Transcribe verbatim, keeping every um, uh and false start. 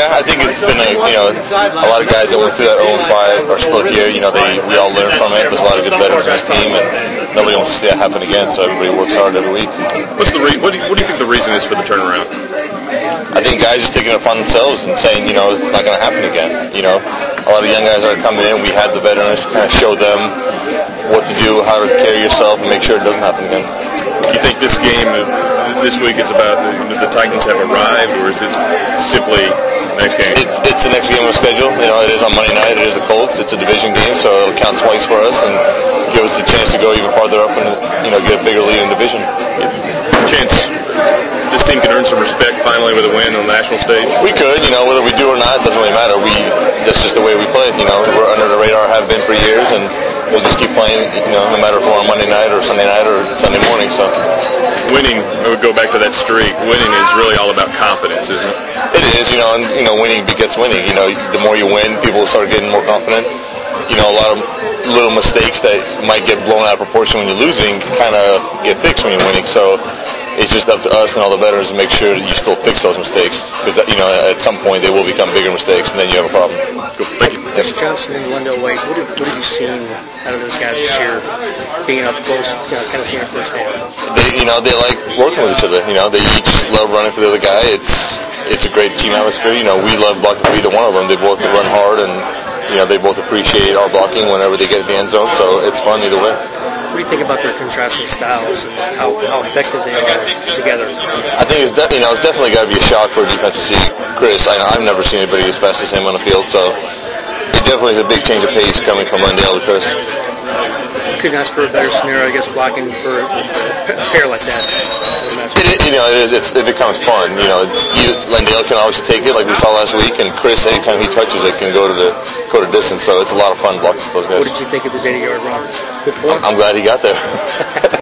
I think it's been a, you know, a lot of guys that went through that oh and five are still here. You know, they we all learned from it. There's a lot of good veterans on this team, and nobody wants to see that happen again. So everybody works hard every week. What's the re- what do you, what do you think the reason is for the turnaround? I think guys just taking it upon themselves and saying, you know, it's not going to happen again. You know, a lot of young guys are coming in. We had the veterans kind of show them what to do, how to carry yourself, and make sure it doesn't happen again. You think this game, this week, is about the, the Titans have arrived, or is it simply next game? It's it's the next game on the schedule. You know, it is on Monday night. It is the Colts. It's a division game, so it'll count twice for us and give us a chance to go even farther up and, you know, get a bigger lead in the division. Chance this team can earn some respect finally with a win on the national stage? We could, you know, whether we do or not, it doesn't really matter. We that's just the way we play. You know, we're under the radar, have been for years, and we'll just keep playing. You know, no matter if we're on Monday night or Sunday night or Sunday morning. So, winning, I would go back to that streak. Winning is really all about confidence, isn't it? It is, you know, and you know, winning begets winning. You know, the more you win, people start getting more confident. You know, a lot of little mistakes that might get blown out of proportion when you're losing kind of get fixed when you're winning. So it's just up to us and all the veterans to make sure that you still fix those mistakes, because, you know, at some point they will become bigger mistakes, and then you have a problem. Cool. Thank you. Mister Johnson and Wendell Wade, what have, what have you seen out of those guys this year, being up close, you know, kind of seeing it firsthand? They, you know, they like working with each other. You know, they each love running for the other guy. It's it's a great team atmosphere. You know, we love blocking for either one of them. They both run hard, and, you know, they both appreciate our blocking whenever they get in the end zone, so it's fun either way. What do you think about their contrasting styles and how, how effective they are together? I think it's de- you know it's definitely got to be a shock for a defense to see Chris. I know I've never seen anybody as fast as him on the field, so it definitely is a big change of pace coming from Lendale to Chris. Couldn't ask for a better scenario, I guess, blocking for a pair like that. It, you know, it is. It's, it becomes fun. You know, it's, you, Lendale can obviously take it, like we saw last week, and Chris, anytime he touches it, can go to the go to distance. So it's a lot of fun blocking for those guys. What did you think of his eighty-yard run? I'm glad he got there.